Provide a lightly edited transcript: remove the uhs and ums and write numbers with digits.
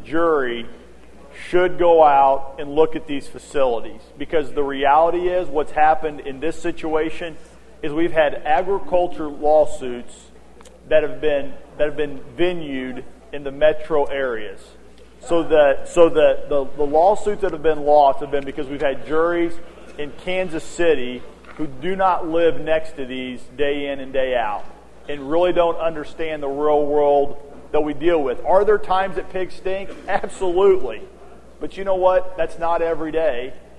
jury should go out and look at these facilities, because the reality is what's happened in this situation is we've had agriculture lawsuits that have been venued in the metro areas. So the lawsuits that have been lost have been because we've had juries in Kansas City who do not live next to these day in and day out and really don't understand the real world that we deal with. Are there times that pigs stink? Absolutely. But you know what? That's not every day.